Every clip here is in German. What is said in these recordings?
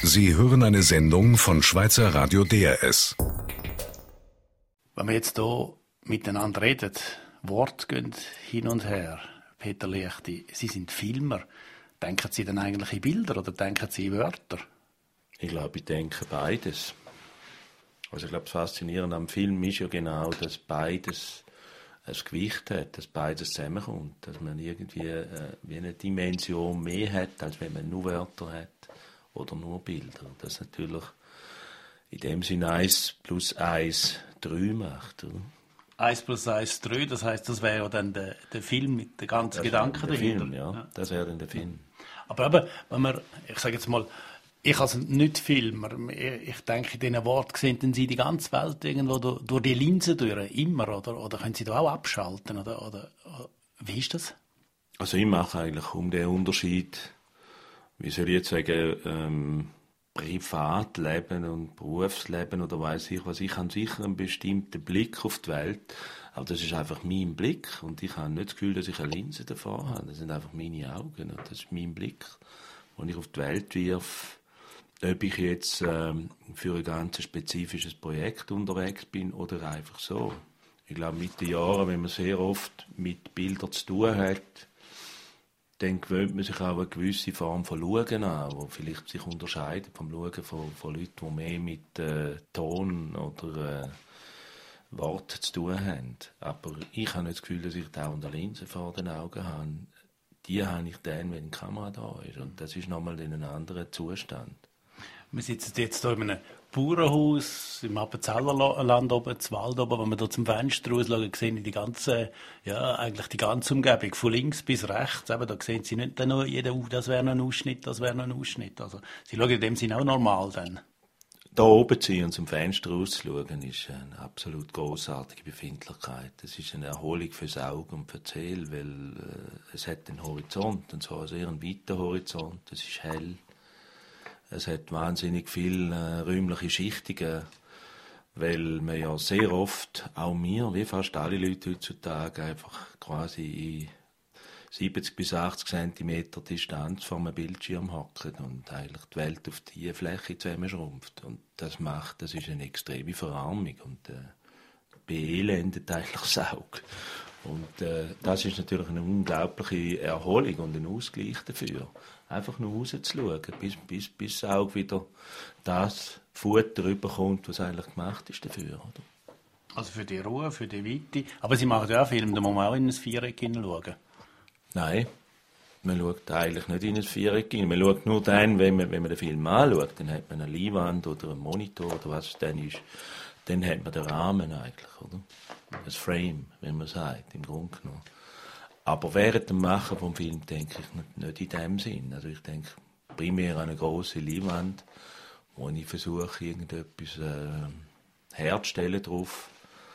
Sie hören eine Sendung von Schweizer Radio DRS. Wenn wir jetzt hier miteinander reden, Worte gehen hin und her. Peter Liechti, Sie sind Filmer. Denken Sie dann eigentlich in Bilder oder denken Sie in Wörter? Ich glaube, ich denke beides. Also ich glaube, das Faszinierende am Film ist ja genau, dass beides ein Gewicht hat, dass beides zusammenkommt, dass man irgendwie wie eine Dimension mehr hat, als wenn man nur Wörter hat oder nur Bilder. Das natürlich in dem Sinne 1 + 1 3 macht. Oder? 1 + 1 3, das heisst, das wäre ja dann der Film mit den ganzen Gedanken dahinter. Film, ja. Das wäre dann der Film. Aber eben, wenn man, ich sage jetzt mal, ich als Nicht-Filmer, ich denke, in diesen Worten sehen Sie die ganze Welt irgendwo durch die Linse durch, immer, oder können Sie da auch abschalten, oder wie ist das? Also ich mache eigentlich um den Unterschied, wie soll ich jetzt sagen, Privatleben und Berufsleben oder weiss ich was. Ich habe sicher einen bestimmten Blick auf die Welt, aber das ist einfach mein Blick und ich habe nicht das Gefühl, dass ich eine Linse davor habe. Das sind einfach meine Augen und das ist mein Blick, den ich auf die Welt wirf. Ob ich jetzt für ein ganz spezifisches Projekt unterwegs bin oder einfach so. Ich glaube, mit den Jahren, wenn man sehr oft mit Bildern zu tun hat, dann gewöhnt man sich auch eine gewisse Form von Schauen an, die vielleicht sich unterscheidet vom Schauen von Leuten, die mehr mit Ton oder Worten zu tun haben. Aber ich habe nicht das Gefühl, dass ich dauernd eine Linse vor den Augen habe. Die habe ich dann, wenn die Kamera da ist. Und das ist nochmal in einem anderen Zustand. Wir sitzen jetzt hier in einem Bauernhaus im Appenzellerland oben, im Wald oben. Wenn wir hier zum Fenster rausschauen, sehen Sie die ganze Umgebung, von links bis rechts. Eben, da sehen Sie nicht nur das wäre noch ein Ausschnitt, das wäre noch ein Ausschnitt. Also, Sie schauen in dem Sinne auch normal dann. Da oben zu sein und zum Fenster rauszuschauen, ist eine absolut grossartige Befindlichkeit. Das ist eine Erholung fürs Auge und für die Seele, weil es hat einen Horizont, und zwar einen sehr weiten Horizont. Es ist hell. Es hat wahnsinnig viele räumliche Schichtungen, weil man ja sehr oft, auch mir, wie fast alle Leute heutzutage, einfach quasi in 70 bis 80 Zentimeter Distanz vor einem Bildschirm hocken und eigentlich die Welt auf diese Fläche zusammenschrumpft. Und das ist eine extreme Verarmung und beelendet eigentlich das Auge. Und das ist natürlich eine unglaubliche Erholung und ein Ausgleich dafür. Einfach nur rauszuschauen, bis das Auge wieder das Futter überkommt, was eigentlich gemacht ist dafür. Oder? Also für die Ruhe, für die Weite. Aber Sie machen ja auch Filme, da muss man auch in ein Viereck hineinschauen. Nein, man schaut eigentlich nicht in ein Viereck hinein. Man schaut nur dann, wenn man den Film anschaut, dann hat man eine Leinwand oder einen Monitor oder was es dann ist. Dann hat man den Rahmen eigentlich, oder? Ein Frame, wenn man sagt, im Grunde genommen. Aber während dem Machen vom Film denke ich nicht in dem Sinn. Also ich denke primär an eine grosse Leinwand, wo ich versuche, irgendetwas herzustellen drauf.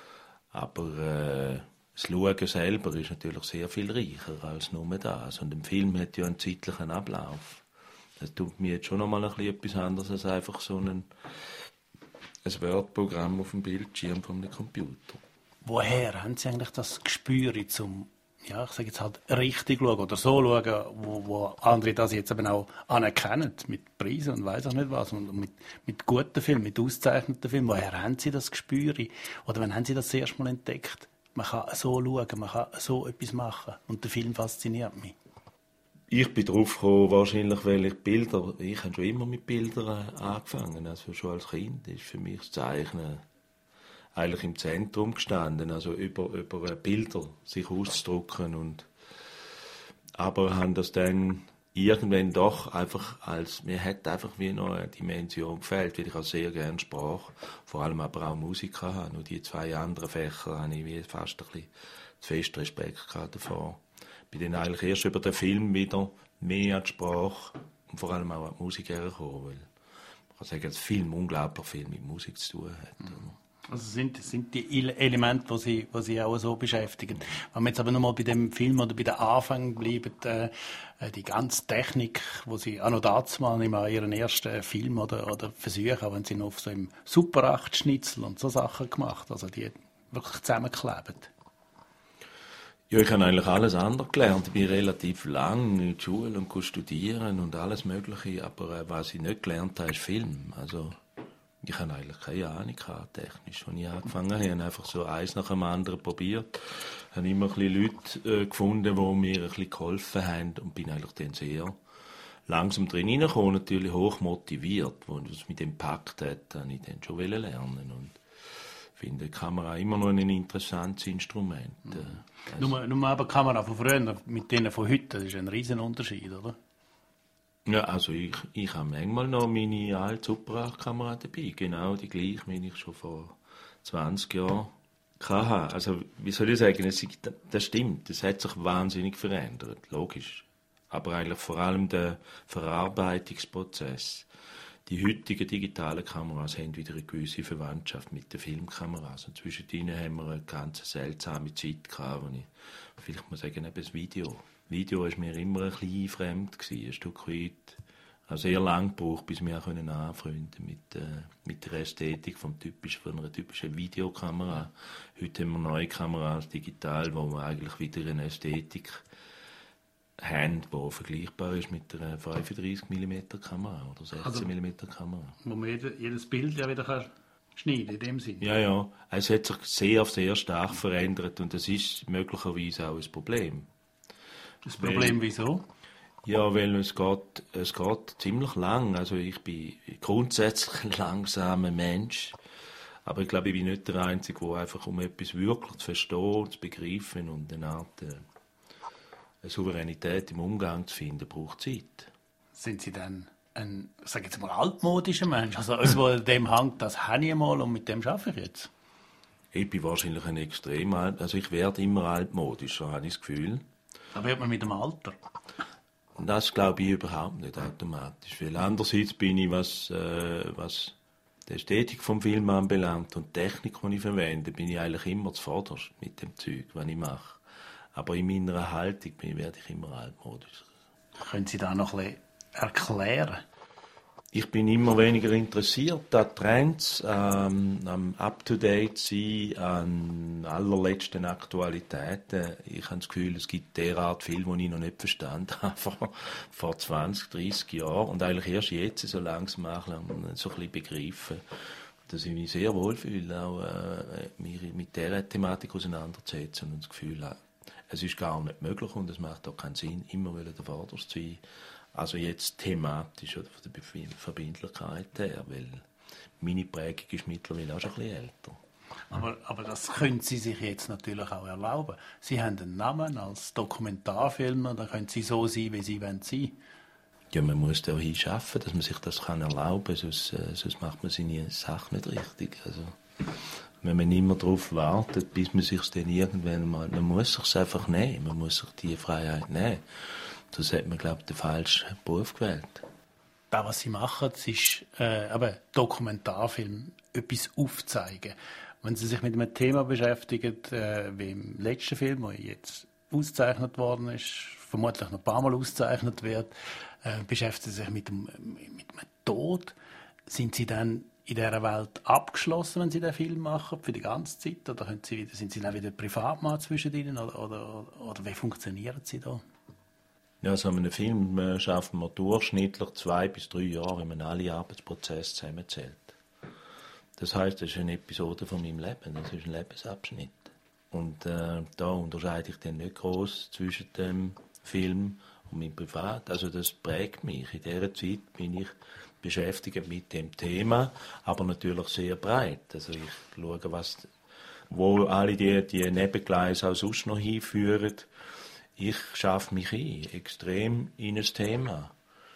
Aber das Schauen selber ist natürlich sehr viel reicher als nur das. Und ein Film hat ja einen zeitlichen Ablauf. Das tut mir jetzt schon noch mal ein bisschen etwas anderes als einfach so ein Word-Programm auf dem Bildschirm von einem Computer. Woher haben Sie eigentlich das Gespür zum, ich sage jetzt halt, richtig schauen oder so schauen, wo andere das jetzt eben auch anerkennen, mit Preisen und weiss ich nicht was, und mit guten Filmen, mit ausgezeichneten Filmen. Woher haben Sie das Gespür? Oder wann haben Sie das erste Mal entdeckt? Man kann so schauen, man kann so etwas machen und der Film fasziniert mich. Ich bin drauf gekommen, wahrscheinlich, weil ich habe schon immer mit Bildern angefangen, also schon als Kind ist für mich das Zeichnen eigentlich im Zentrum gestanden, also über Bilder sich auszudrücken aber haben das dann irgendwann doch einfach mir hat einfach wie noch eine Dimension gefehlt, weil ich auch sehr gerne Sprache, vor allem aber auch Musik habe. Nur die 2 anderen Fächer habe ich wie fast ein bisschen zu fest Respekt gehabt davor. Bin dann eigentlich erst über den Film wieder mehr an die Sprache und vor allem auch an die Musik hergekommen, weil man kann sagen, dass Film unglaublich viel mit Musik zu tun hat. Also sind die Elemente, die Sie auch so beschäftigen. Wenn wir jetzt aber nochmal bei dem Film oder bei den Anfängen bleiben, die ganze Technik, wo Sie auch noch dazu mal in Ihren ersten Film oder Versuche, wenn Sie noch auf so einem Super 8 Schnitzel und so Sachen gemacht, also die wirklich zusammenkleben. Ja, ich habe eigentlich alles andere gelernt. Ich bin relativ lang in der Schule und studieren und alles Mögliche, aber was ich nicht gelernt habe, ist Film. Also ich habe eigentlich keine Ahnung gehabt, technisch. Als ich angefangen habe, habe ich einfach so eins nach dem anderen probiert. Ich habe immer ein bisschen Leute gefunden, die mir ein bisschen geholfen haben und bin eigentlich dann sehr langsam drin hineingekommen, natürlich hoch motiviert. Als es mit dem gepackt hat, habe ich dann schon lernen und finde die Kamera immer noch ein interessantes Instrument. Nur aber die Kamera von früher mit denen von heute, das ist ein riesen Unterschied, oder? Ja, also ich habe manchmal noch meine alte Super 8-Kamera dabei, genau die gleiche, wie ich schon vor 20 Jahren hatte. Also, wie soll ich sagen, das stimmt, das hat sich wahnsinnig verändert, logisch. Aber eigentlich vor allem der Verarbeitungsprozess. Die heutigen digitalen Kameras haben wieder eine gewisse Verwandtschaft mit den Filmkameras. Und zwischendrin haben wir eine ganz seltsame Zeit gehabt, wo ich vielleicht muss sagen, eben das Video. Video war mir immer ein bisschen fremd gewesen, ein Stück weit. Also sehr lang gebraucht, bis wir auch anfreunden mit der Ästhetik von einer typischen Videokamera. Heute haben wir neue Kameras digital, wo wir eigentlich wieder eine Ästhetik haben, die vergleichbar ist mit einer 35mm Kamera oder 16mm Kamera. Wo man jedes Bild ja wieder schneiden in dem Sinne. Ja. Es hat sich sehr, sehr stark verändert und das ist möglicherweise auch ein Problem. Das Problem wieso? Ja, weil es geht ziemlich lang. Also ich bin grundsätzlich ein langsamer Mensch. Aber ich glaube, ich bin nicht der Einzige, der einfach, um etwas wirklich zu verstehen, zu begreifen und eine Art eine Souveränität im Umgang zu finden, braucht Zeit. Sind Sie dann ein, sag jetzt mal, altmodischer Mensch? Also, was dem hängt, das habe ich mal und mit dem arbeite ich jetzt? Ich bin wahrscheinlich ein extrem alt, also ich werde immer altmodischer, habe ich das Gefühl. Da wird man mit dem Alter. Das glaube ich überhaupt nicht automatisch, weil andererseits bin ich, was die Ästhetik vom Film anbelangt und die Technik, die ich verwende, bin ich eigentlich immer zuvorderst mit dem Zeug, was ich mache. Aber in meiner Haltung werde ich immer altmodisch. Können Sie da noch ein bisschen erklären? Ich bin immer weniger interessiert an Trends, am Up-to-Date sein, an allerletzten Aktualitäten. Ich habe das Gefühl, es gibt derart viel, die ich noch nicht verstanden habe vor 20, 30 Jahren. Und eigentlich erst jetzt so langsam so ein bisschen begreifen, dass ich mich sehr wohlfühle, auch mich mit dieser Thematik auseinanderzusetzen und das Gefühl habe, es ist gar nicht möglich und es macht auch keinen Sinn, immer wieder der Vorderste zu sein. Also jetzt thematisch oder von der Verbindlichkeit her, weil meine Prägung ist mittlerweile auch schon ein bisschen älter. Aber das können Sie sich jetzt natürlich auch erlauben. Sie haben einen Namen als Dokumentarfilmer, da können Sie so sein, wie Sie sein wollen. Ja, man muss da hinschaffen, dass man sich das erlauben kann, sonst macht man seine Sache nicht richtig. Also, wenn man immer darauf wartet, bis man sich dann irgendwann mal, man muss sich einfach nehmen, man muss sich die Freiheit nehmen. Sonst hat man, glaube ich, den falschen Beruf gewählt. Das, was Sie machen, das ist Dokumentarfilm, etwas aufzeigen. Wenn Sie sich mit einem Thema beschäftigen, wie im letzten Film, der jetzt ausgezeichnet worden ist, vermutlich noch ein paar Mal ausgezeichnet wird, beschäftigen Sie sich mit dem Tod, sind Sie dann in dieser Welt abgeschlossen, wenn Sie den Film machen, für die ganze Zeit? Oder sind Sie dann wieder Privatmann zwischen Ihnen? Oder wie funktionieren Sie da? Ja, so einen Film schaffen wir durchschnittlich 2 bis 3 Jahre, wenn man alle Arbeitsprozesse zusammenzählt. Das heisst, das ist eine Episode von meinem Leben, das ist ein Lebensabschnitt. Und da unterscheide ich dann nicht gross zwischen dem Film und meinem Privat. Also das prägt mich. In dieser Zeit bin ich beschäftigt mit dem Thema, aber natürlich sehr breit. Also ich schaue, wo alle die Nebengleise auch sonst noch hinführen. Ich schaffe mich extrem in ein Thema.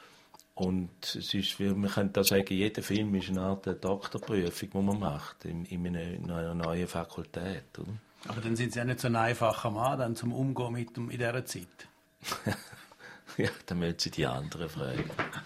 Und es ist, man könnte da sagen, jeder Film ist eine Art Doktorprüfung, die man macht, in einer neuen Fakultät. Oder? Aber dann sind Sie ja nicht so ein einfacher Mann dann zum Umgehen mit in dieser Zeit. Ja, dann müssen Sie die anderen fragen.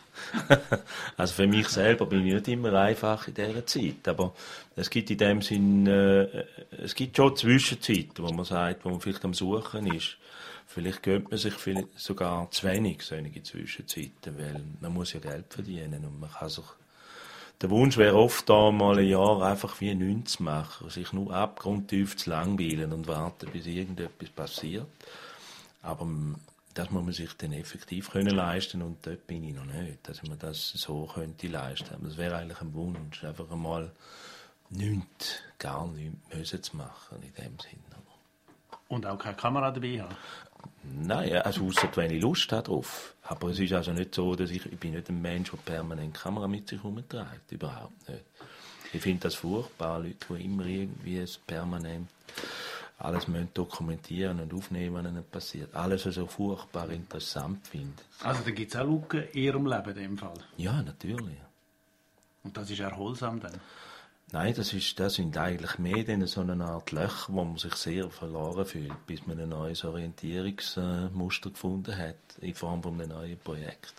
Also für mich selber bin ich nicht immer einfach in dieser Zeit, aber es gibt in dem Sinn, es gibt schon Zwischenzeiten, wo man sagt, wo man vielleicht am Suchen ist. Vielleicht gönnt man sich sogar zu wenig solche Zwischenzeiten, weil man muss ja Geld verdienen und man kann sich Der Wunsch wäre oft da, mal ein Jahr einfach wie nichts zu machen, sich nur abgrundtief zu langweilen und warten, bis irgendetwas passiert. Aber das muss man sich dann effektiv können leisten und dort bin ich noch nicht, dass man das so könnte leisten. Aber das wäre eigentlich ein Wunsch, einfach einmal nichts, gar nichts müssen zu machen in dem Sinne. Und auch keine Kamera dabei haben? Nein, also ausser wenn ich Lust habe drauf. Aber es ist also nicht so, dass ich bin nicht ein Mensch, der permanent die Kamera mit sich herumträgt. Überhaupt nicht. Ich finde das furchtbar, Leute, die immer irgendwie es permanent alles dokumentieren und aufnehmen, was nicht passiert. Alles so furchtbar interessant finden. Also da gibt es auch Lücken in Ihrem Leben in dem Fall? Ja, natürlich. Und das ist erholsam dann? Nein, das sind eigentlich mehr dann so eine Art Löcher, wo man sich sehr verloren fühlt, bis man ein neues Orientierungsmuster gefunden hat, in Form von einem neuen Projekt.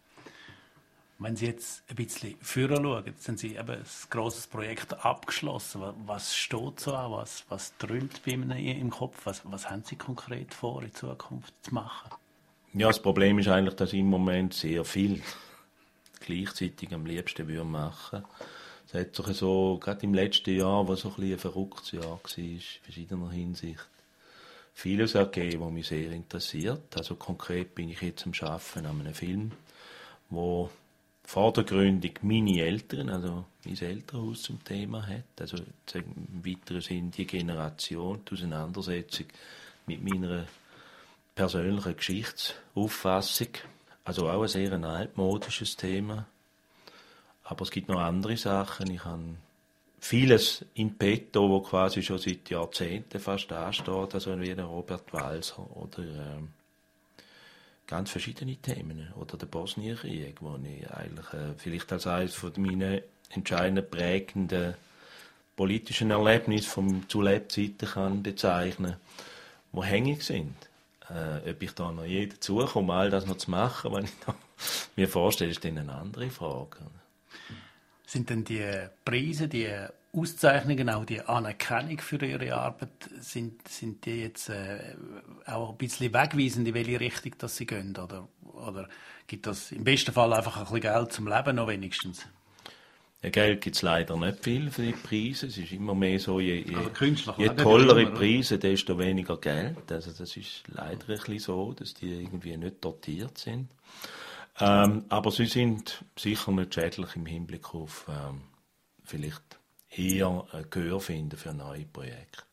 Wenn Sie jetzt ein bisschen früher schauen, jetzt haben Sie eben ein grosses Projekt abgeschlossen. Was steht so an? Was träumt bei Ihnen im Kopf? Was haben Sie konkret vor, in Zukunft zu machen? Ja, das Problem ist eigentlich, dass ich im Moment sehr viel gleichzeitig am liebsten machen würde. Es hat sich so, gerade im letzten Jahr, was so ein bisschen ein verrücktes Jahr war, in verschiedener Hinsicht, vieles ergeben, was mich sehr interessiert. Also konkret bin ich jetzt am Arbeiten an einem Film, wo vordergründig meine Eltern, also mein Elternhaus zum Thema hat. Also im weiteren Sinn die Generation, die Auseinandersetzung mit meiner persönlichen Geschichtsauffassung. Also auch ein sehr altmodisches Thema. Aber es gibt noch andere Sachen. Ich habe vieles in petto, wo quasi schon seit Jahrzehnten fast ansteht, also wie der Robert Walser oder ganz verschiedene Themen. Oder der Bosnienkrieg, wo ich eigentlich vielleicht als eines von meinen entscheidend prägenden politischen Erlebnissen zu Lebzeiten kann bezeichnen, die hängig sind. Ob ich da noch je dazukomme, all das noch zu machen, wenn ich mir vorstelle, ist dann eine andere Frage. Sind denn die Preise, die Auszeichnungen, auch die Anerkennung für Ihre Arbeit, sind die jetzt auch ein bisschen wegweisend, in welche Richtung dass Sie gehen? Oder gibt das im besten Fall einfach ein bisschen Geld zum Leben noch wenigstens? Ja, Geld gibt es leider nicht viel für die Preise. Es ist immer mehr so, je tollere tollere Preise, desto weniger Geld. Also das ist leider ein bisschen so, dass die irgendwie nicht dotiert sind. Aber sie sind sicher nicht schädlich im Hinblick auf vielleicht eher Gehör finden für neue Projekte.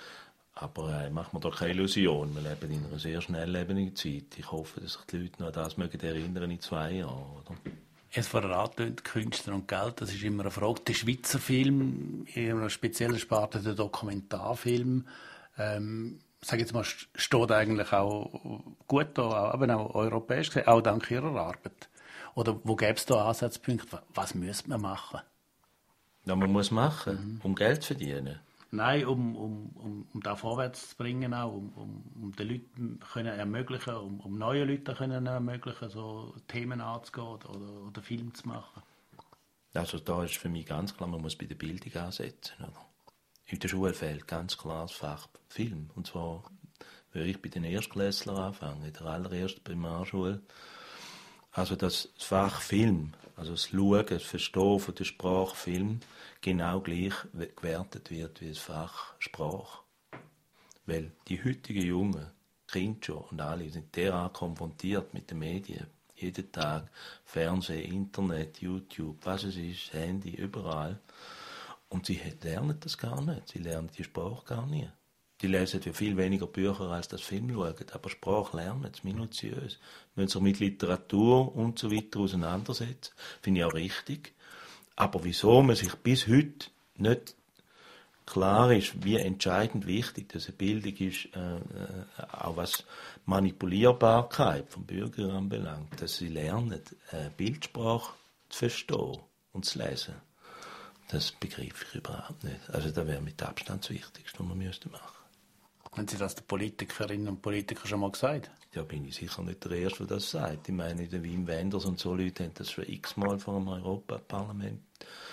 Aber machen wir da keine Illusion. Wir leben in einer sehr schnelllebigen Zeit. Ich hoffe, dass sich die Leute noch an das erinnern in 2 Jahren. Oder? Es vorher angetönt, Künstler und Geld, das ist immer eine Frage. Der Schweizer Film, in einer speziellen Sparte, der Dokumentarfilm, sage jetzt mal, steht eigentlich auch gut da, aber auch europäisch gesehen, auch dank Ihrer Arbeit. Oder wo gäbe es da Ansatzpunkte? Was müsste man machen? Ja, man muss machen, um Geld zu verdienen. Nein, um da vorwärts zu bringen, auch, um den Leuten können ermöglichen, um neue Leute können ermöglichen, so Themen anzugehen oder Filme zu machen. Also da ist für mich ganz klar, man muss bei der Bildung ansetzen. Oder? In der Schule fehlt ganz klar das Fach Film. Und zwar würde ich bei den Erstklässlern anfangen, in der allerersten Primarschule. Also das Fach Film, also das Schauen, das Verstehen von der Sprache Film, genau gleich gewertet wird wie das Fach Sprache. Weil die heutigen Jungen, Kinder schon und alle, sind derart konfrontiert mit den Medien. Jeden Tag Fernsehen, Internet, YouTube, was es ist, Handy, überall. Und sie lernen das gar nicht. Sie lernen die Sprache gar nicht. Die lesen ja viel weniger Bücher als das Film schauen, aber Sprache lernen sie minutiös. Wenn sie sich mit Literatur und so weiter auseinandersetzen, finde ich auch richtig. Aber wieso man sich bis heute nicht klar ist, wie entscheidend wichtig diese Bildung ist, auch was Manipulierbarkeit vom Bürger anbelangt, dass sie lernen, Bildsprache zu verstehen und zu lesen. Das begreife ich überhaupt nicht. Also das wäre mit Abstand das Wichtigste, was man machen müsste. Haben Sie das den Politikerinnen und Politikern schon mal gesagt? Ja, bin ich sicher nicht der Erste, der das sagt. Ich meine, der Wim Wenders und so Leute haben das schon x-mal vor dem Europaparlament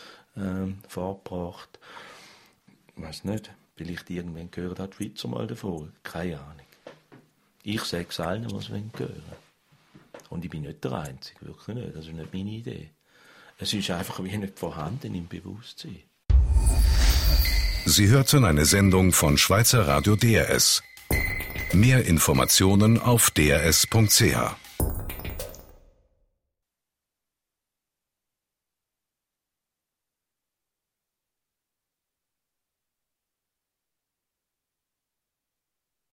vorgebracht. Ich weiß nicht, vielleicht irgendwann gehört hat die Schweizer mal davon. Keine Ahnung. Ich sage es allen, was sie hören. Und ich bin nicht der Einzige, wirklich nicht. Das ist nicht meine Idee. Es ist einfach wie nicht vorhanden im Bewusstsein. Sie hörten eine Sendung von Schweizer Radio DRS. Mehr Informationen auf drs.ch.